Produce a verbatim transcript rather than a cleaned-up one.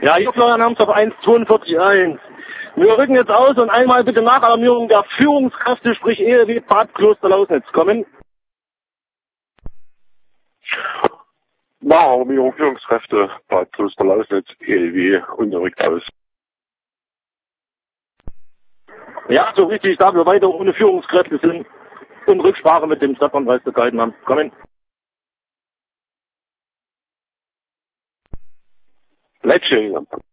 Ja, hier Florian Hamsdorf eins zweiundvierzig eins. Wir rücken jetzt aus und einmal bitte nach Alarmierung der Führungskräfte, sprich E L W Bad Kloster-Lausnitz kommen. Nach Alarmierung Führungskräfte Bad Kloster-Lausnitz, E L W und rückt aus. Ja, so richtig, da wir weiter ohne Führungskräfte sind und Rücksprache mit dem Stadtlandkreis gehalten haben. Kommen. Bleibt stehen.